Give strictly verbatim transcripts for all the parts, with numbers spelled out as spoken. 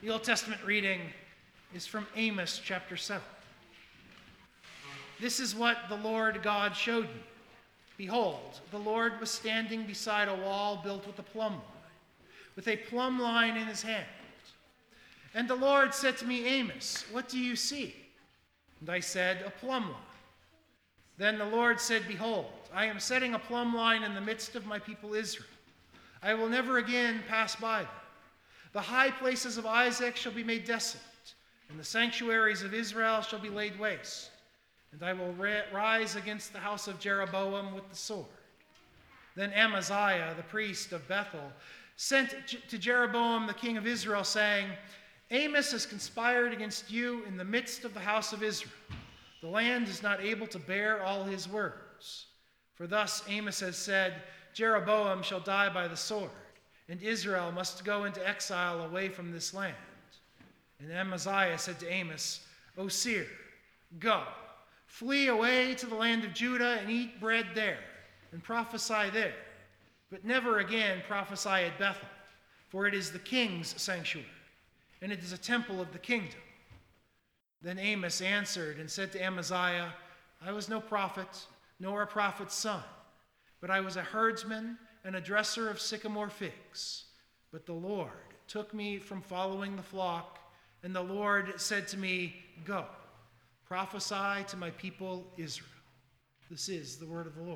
The Old Testament reading is from Amos chapter seven. This is what the Lord God showed me. Behold, the Lord was standing beside a wall built with a plumb line, with a plumb line in his hand. And the Lord said to me, Amos, what do you see? And I said, a plumb line. Then the Lord said, behold, I am setting a plumb line in the midst of my people Israel. I will never again pass by them. The high places of Isaac shall be made desolate, and the sanctuaries of Israel shall be laid waste. And I will ra- rise against the house of Jeroboam with the sword. Then Amaziah, the priest of Bethel, sent to Jeroboam the king of Israel, saying, Amos has conspired against you in the midst of the house of Israel. The land is not able to bear all his words. For thus Amos has said, Jeroboam shall die by the sword, and Israel must go into exile away from this land. And Amaziah said to Amos, O seer, go, flee away to the land of Judah and eat bread there, and prophesy there. But never again prophesy at Bethel, for it is the king's sanctuary, and it is a temple of the kingdom. Then Amos answered and said to Amaziah, I was no prophet, nor a prophet's son, but I was a herdsman and a dresser of sycamore figs. But the Lord took me from following the flock, and the Lord said to me, go, prophesy to my people Israel. This is the word of the Lord.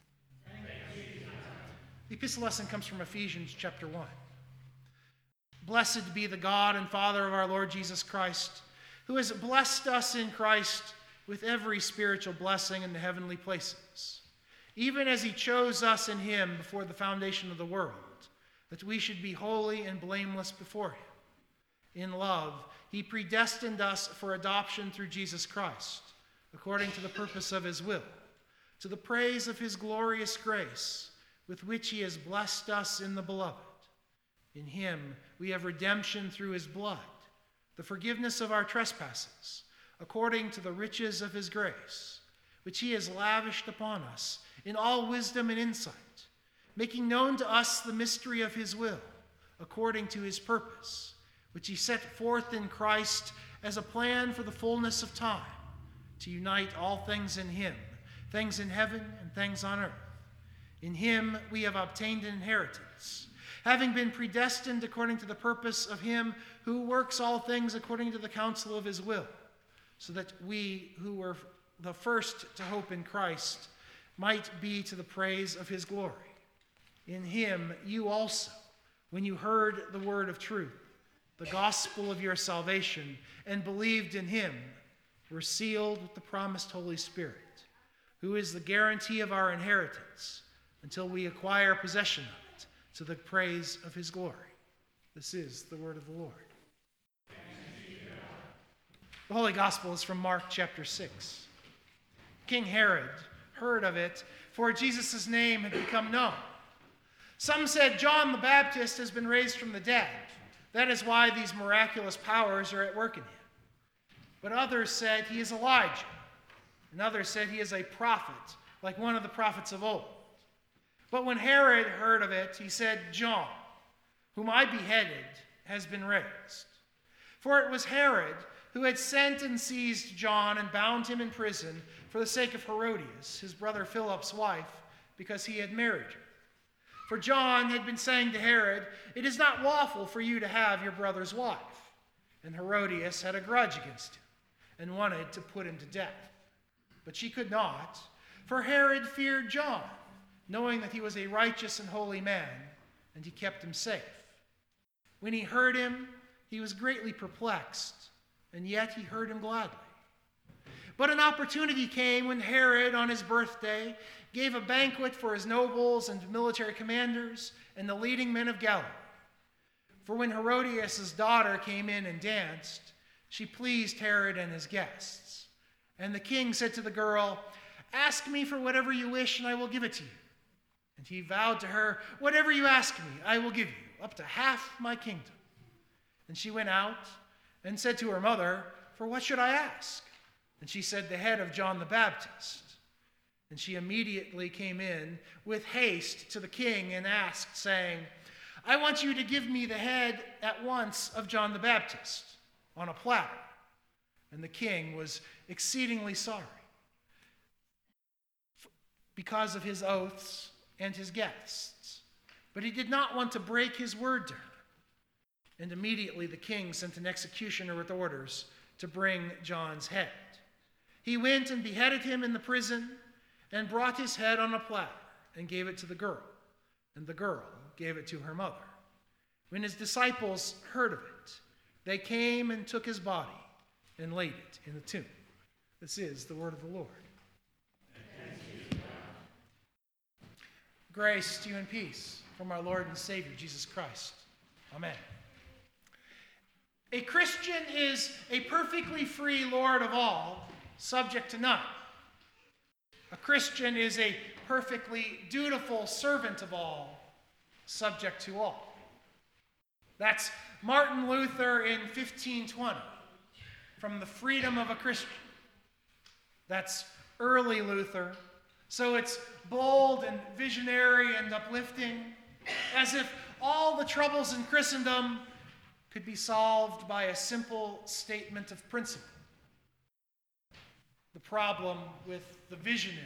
The epistle lesson comes from Ephesians chapter one. Blessed be the God and Father of our Lord Jesus Christ, who has blessed us in Christ with every spiritual blessing in the heavenly places, even as he chose us in him before the foundation of the world, that we should be holy and blameless before him. In love, he predestined us for adoption through Jesus Christ, according to the purpose of his will, to the praise of his glorious grace, with which he has blessed us in the beloved. In him we have redemption through his blood, the forgiveness of our trespasses, according to the riches of his grace, which he has lavished upon us in all wisdom and insight, making known to us the mystery of his will, according to his purpose, which he set forth in Christ as a plan for the fullness of time, to unite all things in him, things in heaven and things on earth. In him we have obtained an inheritance, having been predestined according to the purpose of him who works all things according to the counsel of his will, so that we who were the first to hope in Christ might be to the praise of his glory. In him you also, when you heard the word of truth, the gospel of your salvation, and believed in him, were sealed with the promised Holy Spirit, who is the guarantee of our inheritance until we acquire possession of it, to the praise of his glory. This is the word of the Lord. The Holy Gospel is from Mark chapter six. King Herod heard of it, for Jesus' name had become known. Some said, John the Baptist has been raised from the dead. That is why these miraculous powers are at work in him. But others said he is Elijah, and others said he is a prophet, like one of the prophets of old. But when Herod heard of it, he said, John, whom I beheaded, has been raised. For it was Herod who had sent and seized John and bound him in prison for the sake of Herodias, his brother Philip's wife, because he had married her. For John had been saying to Herod, it is not lawful for you to have your brother's wife. And Herodias had a grudge against him and wanted to put him to death. But she could not, for Herod feared John, knowing that he was a righteous and holy man, and he kept him safe. When he heard him, he was greatly perplexed, and yet he heard him gladly. But an opportunity came when Herod, on his birthday, gave a banquet for his nobles and military commanders and the leading men of Galilee. For when Herodias' daughter came in and danced, she pleased Herod and his guests. And the king said to the girl, ask me for whatever you wish, and I will give it to you. And he vowed to her, whatever you ask me, I will give you, up to half my kingdom. And she went out and said to her mother, for what should I ask? And she said, the head of John the Baptist. And she immediately came in with haste to the king and asked, saying, I want you to give me the head at once of John the Baptist on a platter. And the king was exceedingly sorry because of his oaths and his guests. But he did not want to break his word to her. And immediately the king sent an executioner with orders to bring John's head. He went and beheaded him in the prison and brought his head on a platter and gave it to the girl. And the girl gave it to her mother. When his disciples heard of it, they came and took his body and laid it in the tomb. This is the word of the Lord. Grace to you and peace from our Lord and Savior, Jesus Christ. Amen. A Christian is a perfectly free Lord of all, subject to none. A Christian is a perfectly dutiful servant of all, subject to all. That's Martin Luther in fifteen twenty, from The Freedom of a Christian. That's early Luther, so it's bold and visionary and uplifting, as if all the troubles in Christendom could be solved by a simple statement of principle. The problem with the visionary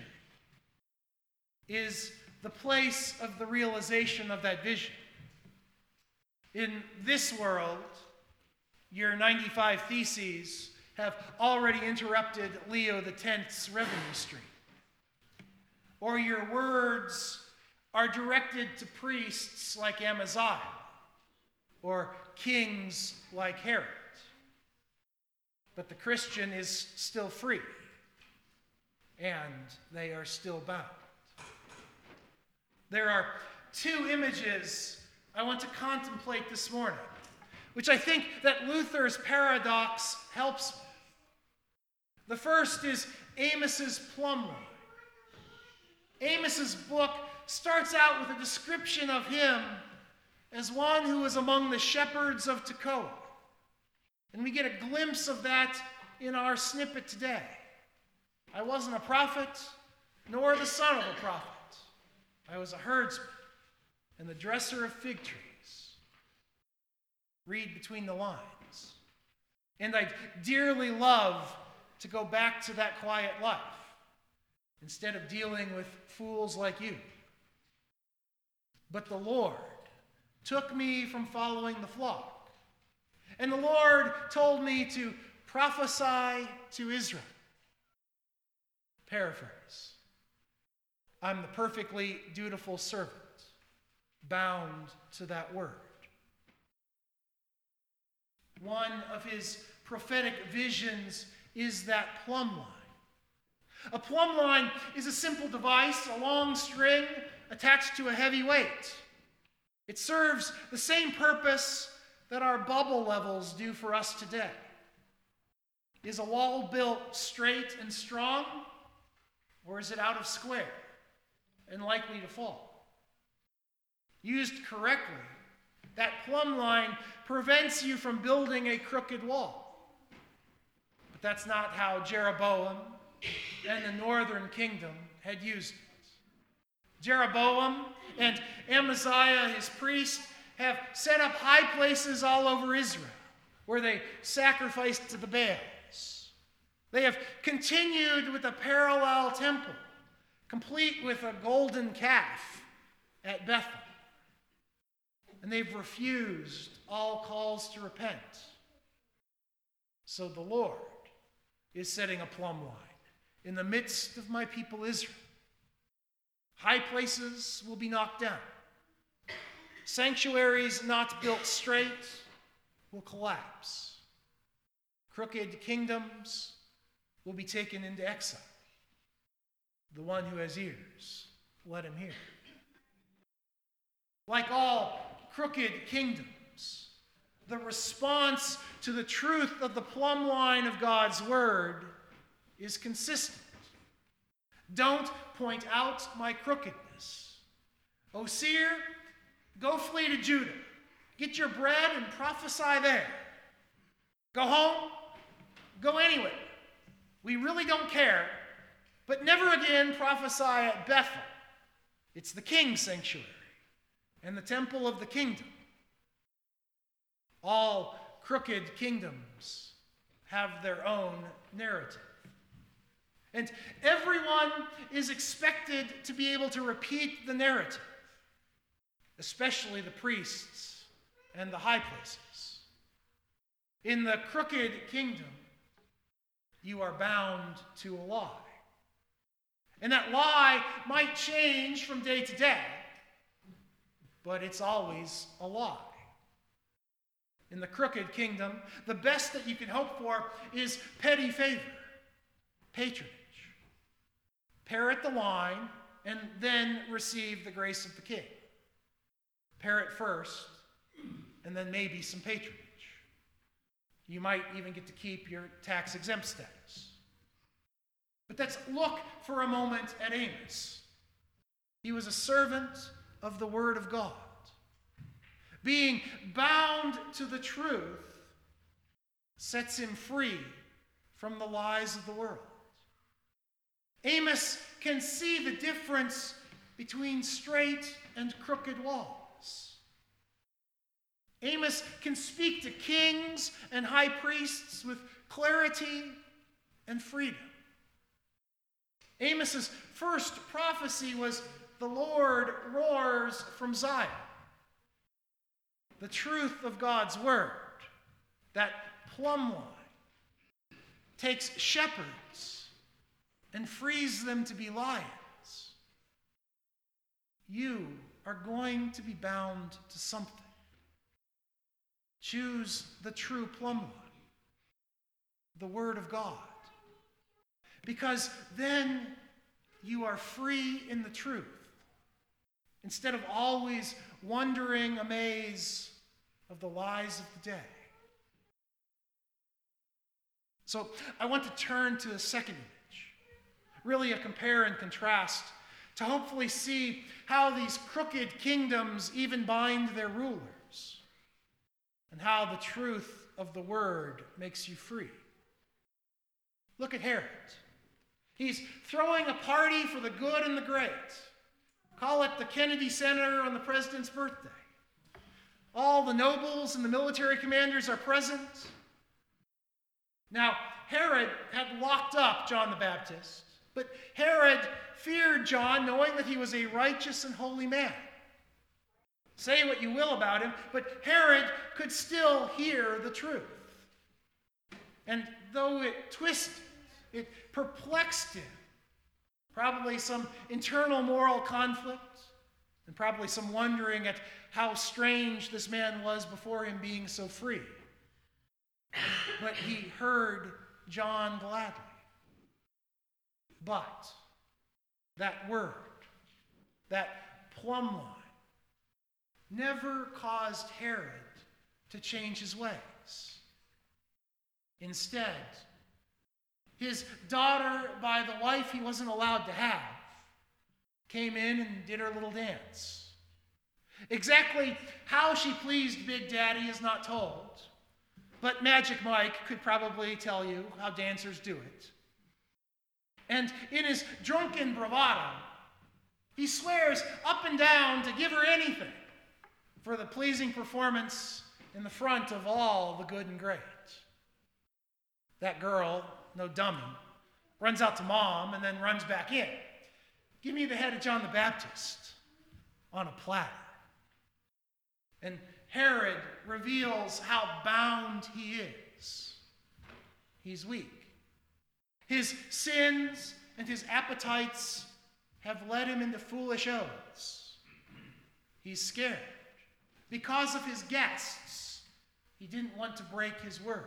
is the place of the realization of that vision. In this world, your ninety-five Theses have already interrupted Leo the tenth's revenue stream. Or your words are directed to priests like Amaziah, or kings like Herod. But the Christian is still free, and they are still bound. There are two images I want to contemplate this morning, which I think that Luther's paradox helps with. The first is Amos's plumb line. Amos's book starts out with a description of him as one who was among the shepherds of Tekoa. And we get a glimpse of that in our snippet today. I wasn't a prophet, nor the son of a prophet. I was a herdsman and the dresser of fig trees. Read between the lines. And I'd dearly love to go back to that quiet life instead of dealing with fools like you. But the Lord took me from following the flock, and the Lord told me to prophesy to Israel. Paraphrase. I'm the perfectly dutiful servant, bound to that word. One of his prophetic visions is that plumb line. A plumb line is a simple device, a long string attached to a heavy weight. It serves the same purpose that our bubble levels do for us today. Is a wall built straight and strong, or is it out of square and likely to fall? Used correctly, that plumb line prevents you from building a crooked wall. But that's not how Jeroboam and the northern kingdom had used it. Jeroboam and Amaziah, his priest, have set up high places all over Israel where they sacrificed to the Baals. They have continued with a parallel temple, complete with a golden calf at Bethel. And they've refused all calls to repent. So the Lord is setting a plumb line in the midst of my people Israel. High places will be knocked down. Sanctuaries not built straight will collapse. Crooked kingdoms will be taken into exile. The one who has ears, let him hear. Like all crooked kingdoms, the response to the truth of the plumb line of God's word is consistent. Don't point out my crookedness. O seer, go flee to Judah. Get your bread and prophesy there. Go home. Go anywhere. We really don't care. But never again prophesy at Bethel. It's the king's sanctuary. and the temple of the kingdom. All crooked kingdoms have their own narrative. And everyone is expected to be able to repeat the narrative, especially the priests and the high places. In the crooked kingdom, you are bound to a lie. And that lie might change from day to day, but it's always a lie. In the crooked kingdom, the best that you can hope for is petty favor, patronage. Parrot the line and then receive the grace of the king. Parrot first, and then maybe some patronage. You might even get to keep your tax-exempt status. But let's look for a moment at Amos. He was a servant of the Word of God. Being bound to the truth sets him free from the lies of the world. Amos can see the difference between straight and crooked walls. Amos can speak to kings and high priests with clarity and freedom. Amos's first prophecy was, "The Lord roars from Zion." The truth of God's word, that plumb line, takes shepherds and frees them to be lions. You are going to be bound to something. Choose the true plumb line, the Word of God. Because then you are free in the truth, instead of always wandering a maze of the lies of the day. So I want to turn to the second image, really a compare and contrast, to hopefully see how these crooked kingdoms even bind their rulers, and how the truth of the word makes you free. Look at Herod. He's throwing a party for the good and the great. Call it the Kennedy Center on the president's birthday. All the nobles and the military commanders are present. Now, Herod had locked up John the Baptist, but Herod feared John, knowing that he was a righteous and holy man. Say what you will about him, but Herod could still hear the truth. And though it twisted, it perplexed him, probably some internal moral conflict, and probably some wondering at how strange this man was before him being so free. But he heard John gladly. But that word, that plumb line, never caused Herod to change his ways. Instead, his daughter, by the wife he wasn't allowed to have, came in and did her little dance. Exactly how she pleased Big Daddy is not told, but Magic Mike could probably tell you how dancers do it. And in his drunken bravado, he swears up and down to give her anything for the pleasing performance in the front of all the good and great. That girl, no dummy, runs out to mom and then runs back in. Give me the head of John the Baptist on a platter. And Herod reveals how bound he is. He's weak. His sins and his appetites have led him into foolish oaths. He's scared. Because of his guests, he didn't want to break his word.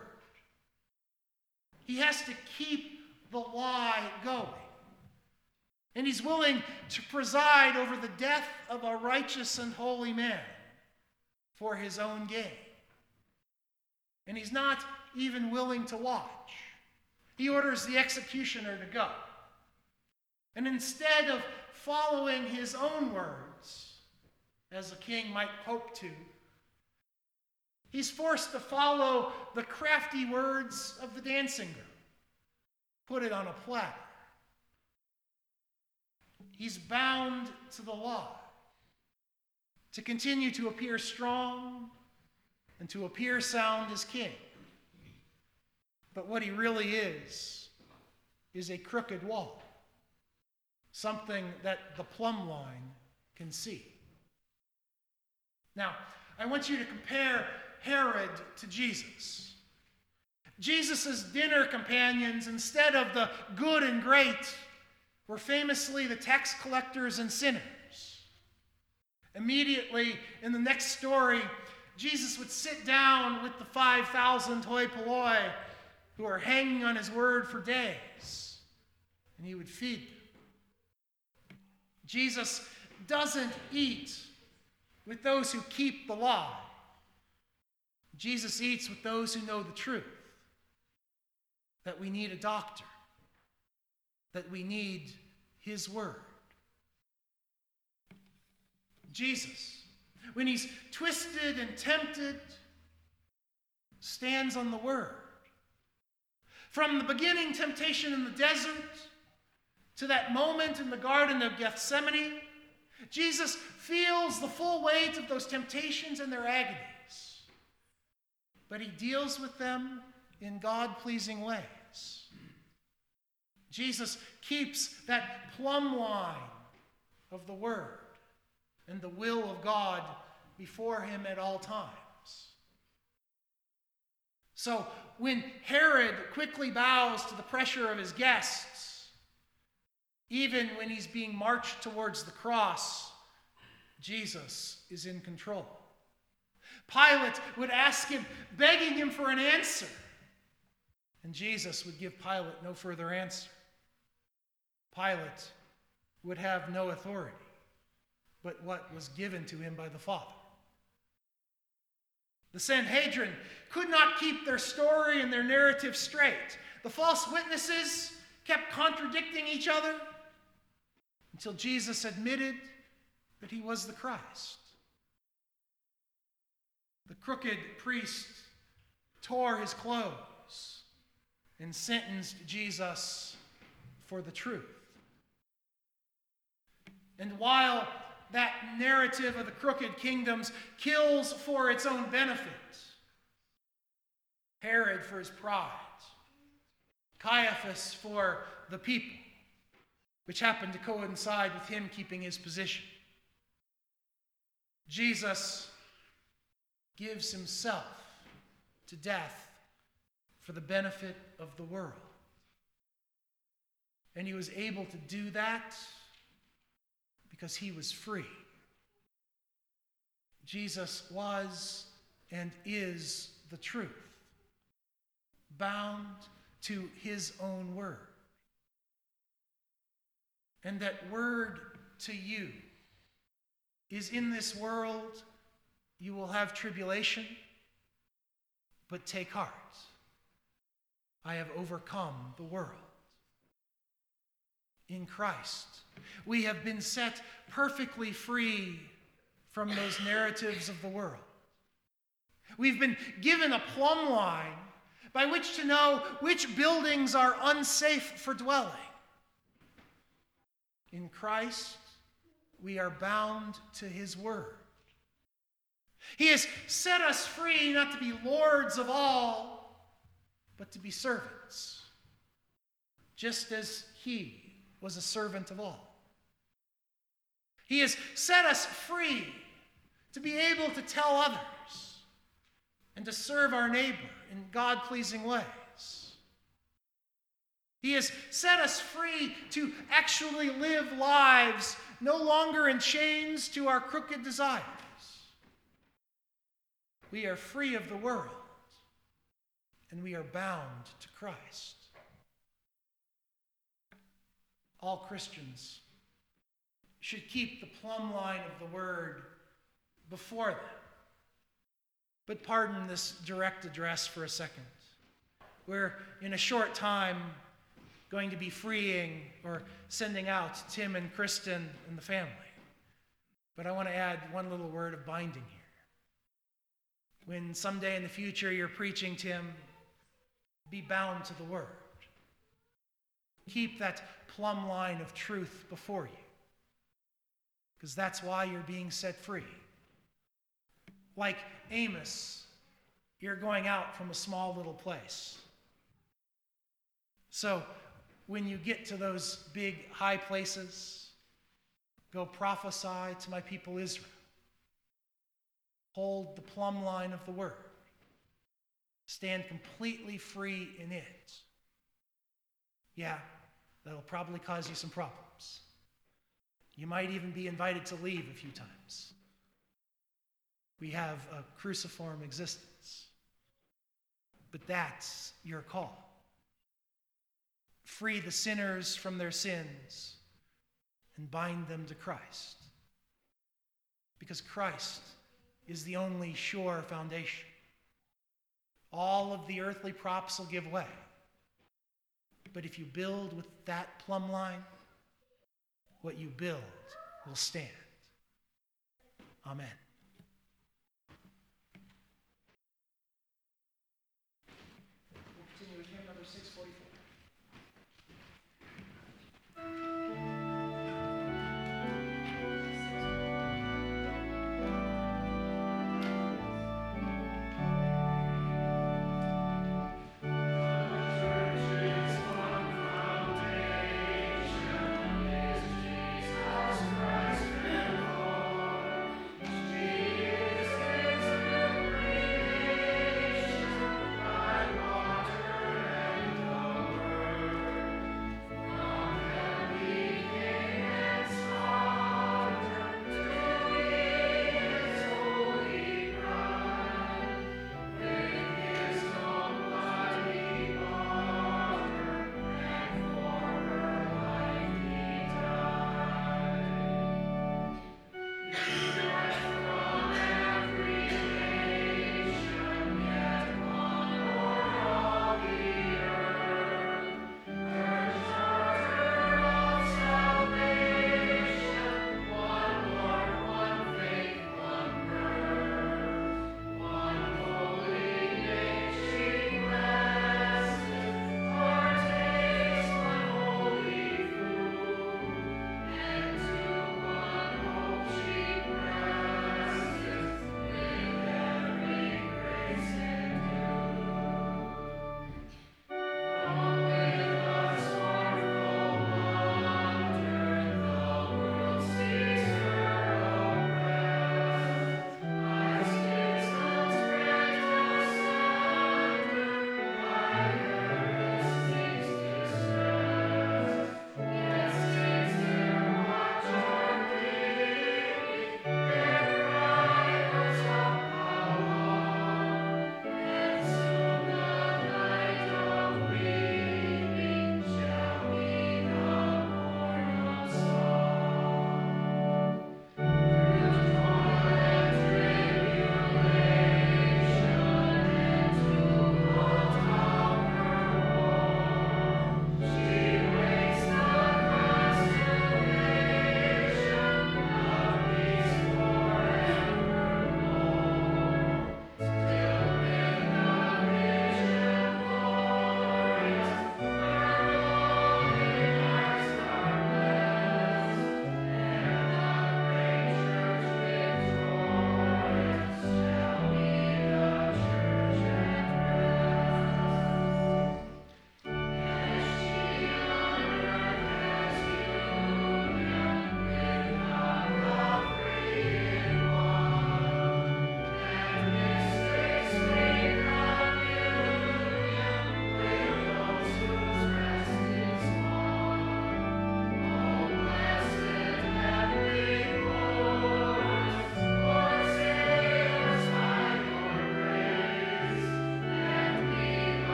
He has to keep the lie going. And he's willing to preside over the death of a righteous and holy man for his own gain. And he's not even willing to watch. He orders the executioner to go. And instead of following his own words, as a king might hope to, he's forced to follow the crafty words of the dancing girl. Put it on a platter. He's bound to the law, to continue to appear strong and to appear sound as king. But what he really is, is a crooked wall, something that the plumb line can see. Now, I want you to compare Herod to Jesus. Jesus' dinner companions, instead of the good and great, were famously the tax collectors and sinners. Immediately in the next story, Jesus would sit down with the five thousand hoi polloi who are hanging on his word for days, and he would feed them. Jesus doesn't eat with those who keep the law. Jesus eats with those who know the truth, that we need a doctor, that we need his word. Jesus, when he's twisted and tempted, stands on the word. From the beginning temptation in the desert to that moment in the Garden of Gethsemane, Jesus feels the full weight of those temptations and their agonies, but he deals with them in God-pleasing ways. Jesus keeps that plumb line of the word and the will of God before him at all times. So when Herod quickly bows to the pressure of his guests, even when he's being marched towards the cross, Jesus is in control. Pilate would ask him, begging him for an answer, and Jesus would give Pilate no further answer. Pilate would have no authority but what was given to him by the Father. The Sanhedrin could not keep their story and their narrative straight. The false witnesses kept contradicting each other until Jesus admitted that he was the Christ. The crooked priest tore his clothes and sentenced Jesus for the truth. And while that narrative of the crooked kingdoms kills for its own benefit, Herod for his pride, Caiaphas for the people, which happened to coincide with him keeping his position, Jesus gives himself to death for the benefit of the world. And he was able to do that because he was free. Jesus was and is the truth, bound to his own word. And that word to you is, in this world you will have tribulation, but take heart. I have overcome the world. In Christ, we have been set perfectly free from those narratives of the world. We've been given a plumb line by which to know which buildings are unsafe for dwelling. In Christ, we are bound to his word. He has set us free not to be lords of all, but to be servants, just as he was a servant of all. He has set us free to be able to tell others and to serve our neighbor in God-pleasing ways. He has set us free to actually live lives no longer in chains to our crooked desires. We are free of the world, and we are bound to Christ. All Christians should keep the plumb line of the word before them. But pardon this direct address for a second. We're in a short time going to be freeing or sending out Tim and Kristen and the family. But I want to add one little word of binding here. When someday in the future you're preaching, Tim, be bound to the word. Keep that plumb line of truth before you, because that's why you're being set free. Like Amos, you're going out from a small little place. So when you get to those big high places, go prophesy to my people Israel. Hold the plumb line of the word. Stand completely free in it. Yeah, that'll probably cause you some problems. You might even be invited to leave a few times. We have a cruciform existence. But that's your call. Free the sinners from their sins and bind them to Christ. Because Christ is the only sure foundation. All of the earthly props will give way. But if you build with that plumb line, what you build will stand. Amen.